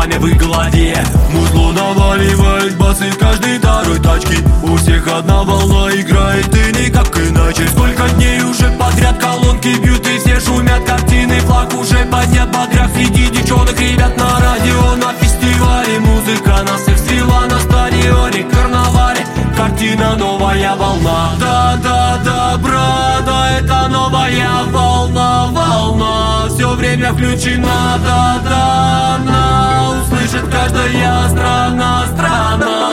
пламя в их голове. Музло наваливает басы в каждой второй тачке. У всех одна волна играет и никак иначе. Сколько дней уже подряд колонки бьют и все шумят картины. Флаг уже поднят, бодряк среди девчонок, ребят на радио, на фестивале. Музыка нас всех свела на стадионе, карнавале. Картина новая волна. Да-да-да, брата, это новая волна, волна. Все время включена, да-да, она услышит каждая страна, страна.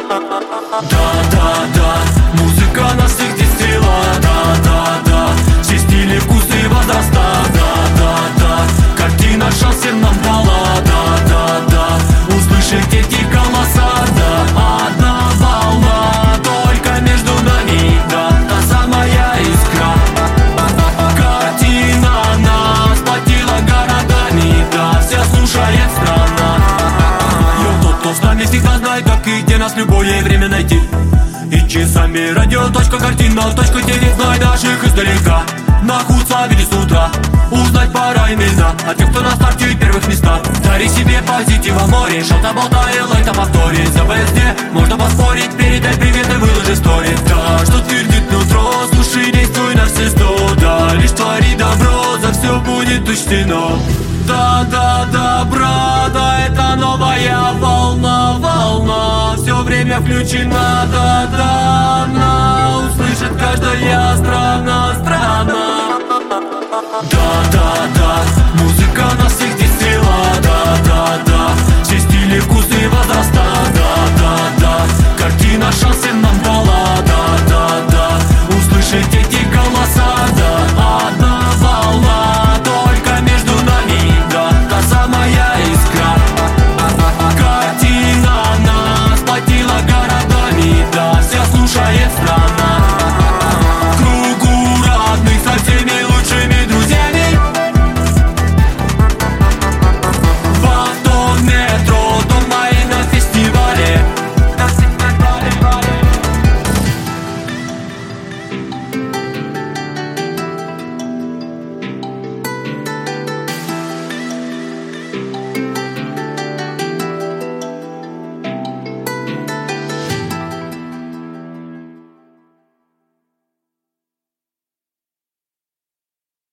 Да-да-да, музыка нас всех здесь свела. Да-да-да, все стили, вкусы, возраста. Да-да-да, картина шанс всем нам дала. Да-да-да, услышите эти голоса. Да, одна волна, только между нами. Да, та самая искра. Картина нас сплотила городами. Да, вся слушает страна. Тот, кто с нами, всегда знает, как и где нас в любое время найти. И часами радио, точка, картина, точка, TV. Знай наших издалека, на худсовете с утра. Узнать пора имена от тех, кто на старте и первых местах. Дари себе позитив о море, шалта-болта и лайта повторит. За БСД можно поспорить, передай привет и выложи стори. Да, что твердит нутро, слушай, действуй на все 100. Да, лишь твори добро, за все будет учтено. Да-да-да, брата, это новая волна, волна. Все время включена, да-да, она услышит каждая страна, страна. Да-да-да.